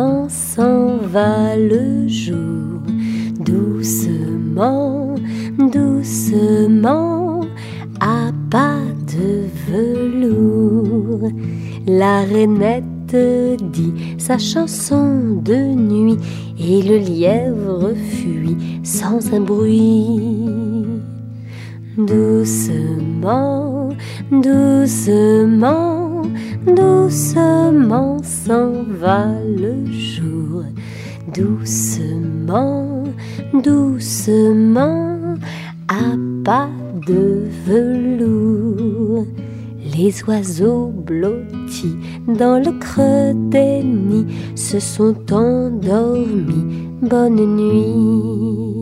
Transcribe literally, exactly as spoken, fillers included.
Doucement s'en va le jour, doucement, doucement, à pas de velours. La rainette dit sa chanson de nuit et le lièvre fuit sans un bruit. Doucement, doucement, doucement s'en va le jour, doucement, doucement, à pas de velours. Les oiseaux blottis dans le creux des nids se sont endormis. Bonne nuit.